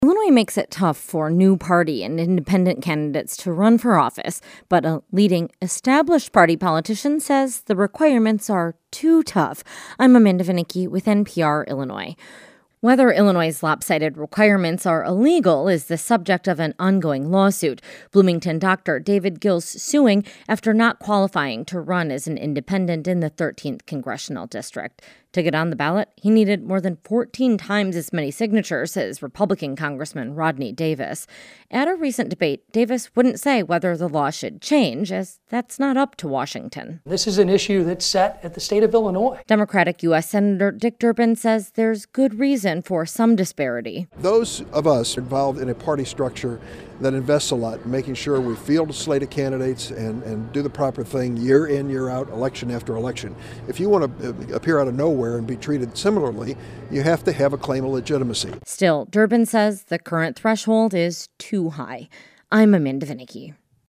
Illinois makes it tough for new party and independent candidates to run for office, but a leading established party politician says the requirements are too tough. I'm Amanda Vinicki with NPR Illinois. Whether Illinois' lopsided requirements are illegal is the subject of an ongoing lawsuit. Bloomington doctor David Gill's suing after not qualifying to run as an independent in the 13th Congressional District. To get on the ballot, he needed more than 14 times as many signatures as Republican Congressman Rodney Davis. At a recent debate, Davis wouldn't say whether the law should change, as that's not up to Washington. This is an issue that's set at the state of Illinois. Democratic U.S. Senator Dick Durbin says there's good reason for some disparity. Those of us involved in a party structure that invests a lot in making sure we field a slate of candidates and do the proper thing year in, year out, election after election. If you want to appear out of nowhere and be treated similarly, you have to have a claim of legitimacy. Still, Durbin says the current threshold is too high. I'm Amanda Vinicki.